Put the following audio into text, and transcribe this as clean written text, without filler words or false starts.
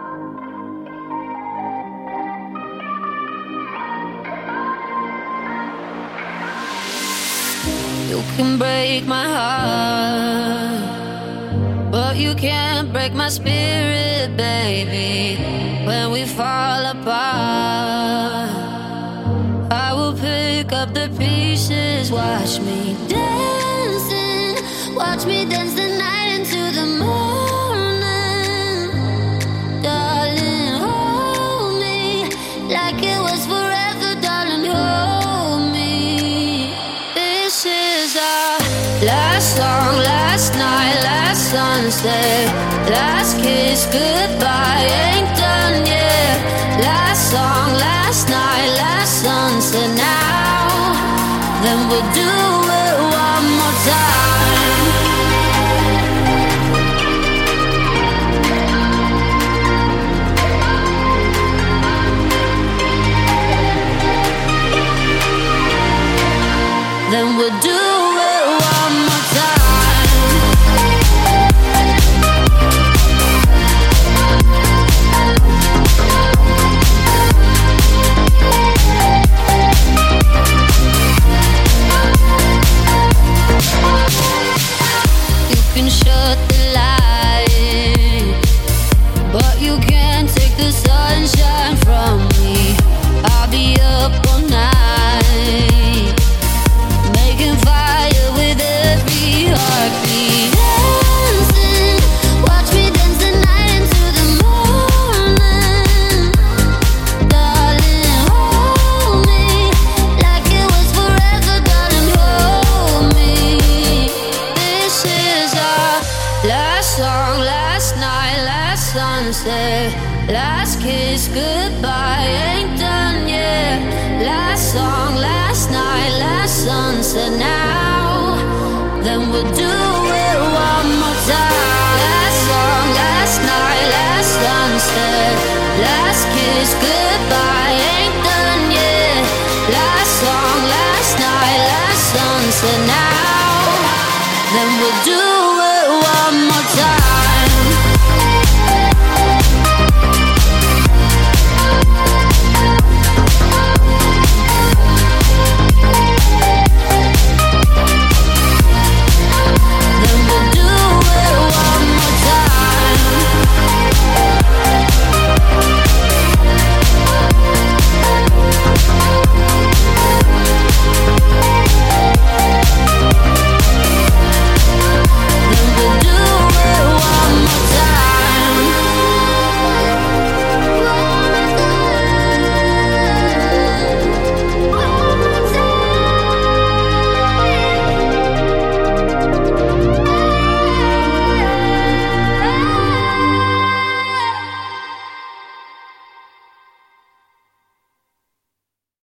You can break my heart, but you can't break my spirit, baby. When we fall apart, I will pick up the pieces. Watch me dancing, watch me dance the night into the morning. Darling, hold me like it was forever, darling, hold me. This is our last song, last night, last sunset, last kiss, goodbye, ain't done yet. Last song, last night, last sunset. Now, then we'll do it one more time. Then we'll do it one more time. You can shut the light, but you can't take the sunshine from me. I'll be up all night, making fire with every heartbeat. Dancing, watch me dance the night into the morning. Darling, hold me like it was forever, darling, hold me. This is our last song, last night, last sunset, last kiss, goodbye, ain't done yet. Last song, last night, last sunset. Now, then we'll do